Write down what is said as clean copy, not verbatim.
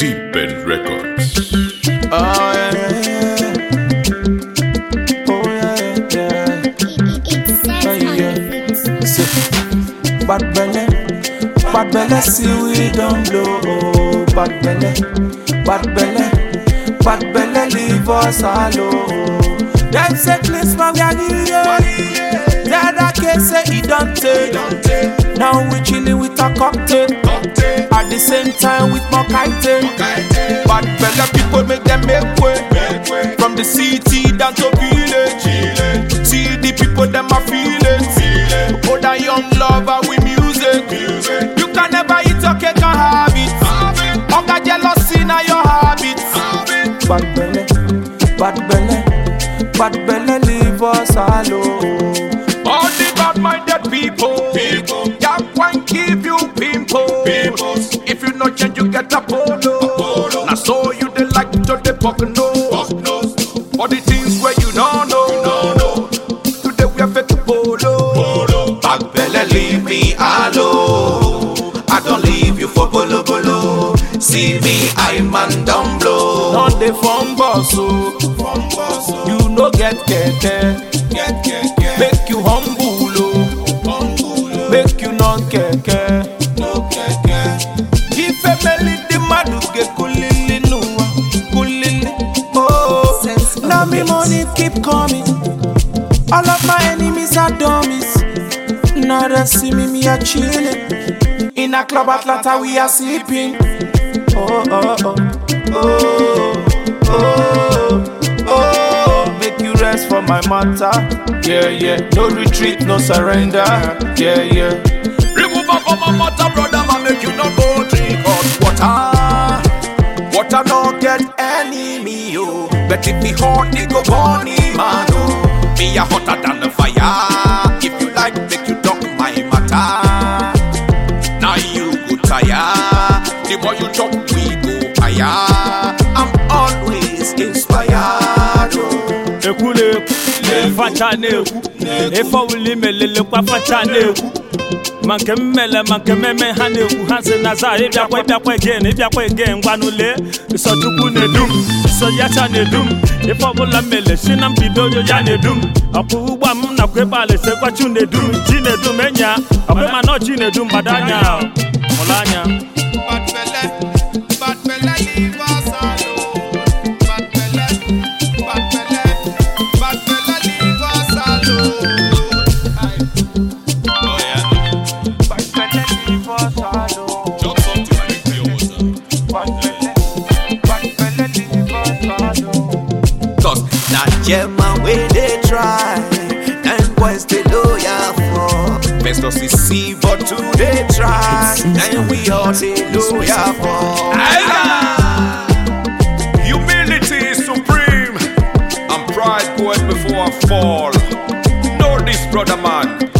Deep End Records. Oh yeah, yeah, yeah. Oh yeah, yeah, yeah. Bad belly, see we don't blow. Oh, bad belly, leave us alone. Them say please man, we are here. The other case say he don't take. Now we chillin' with a cocktail. At the same time with more kite. Bad belly people make them make way. From the city down to village. See the people them a feeling. Oh that young lover with music. You can never eat your cake and have it. Hunger jealousy now your habit. Bad belly, leave us alone. All the bad-minded people that won't give you pimples. If you no change, you get a polo. Now so you they like to the buck nose. For the things where you don't know. Today we are fake polo. Bad belly, leave me alone. I don't leave you for bolo. See me, I'm man down blow. Not the phone boss, you no get keke. Make you humble, make you non keke. If a belly the madu get kulili nuwa, kulili. Oh, now me money keep coming. All of my enemies are dummies. Now they see me a chilling. In a club Atlanta we are sleeping. Oh, make you rest for my matter. Yeah. No retreat, no surrender. Yeah. Remove up from my matter, brother, man, make you no go drink hot water. Water no get enemy, yo. But if me hot, it go burn him, man, oh. Me a hotter than the fire. If you like, make you talk my matter. Now you go tire. The more you talk, we go higher. I'm always inspired. Ekule facha neku efa wuli melele kwa facha neku manke meme haneku hanse naza ebia kwa again gbanule so tuku nedum so yacha nedum efa bola mele shinam bidoyo ya nedum apu ugba m na kwebale se kwa chu nedum ji nedum enya abema no ji nedum badanya olanya Bad belly, leave us alone. Bad belly, leave us alone. Oh yeah. Bad belly, leave us alone. Drop something and make your water. Bad belly, leave us alone. Cause that German way they try, and boys they loyal for. Best us to see, but today try, and we all say loyal for. Humility is supreme, and pride goeth before a fall. Know this, brother man.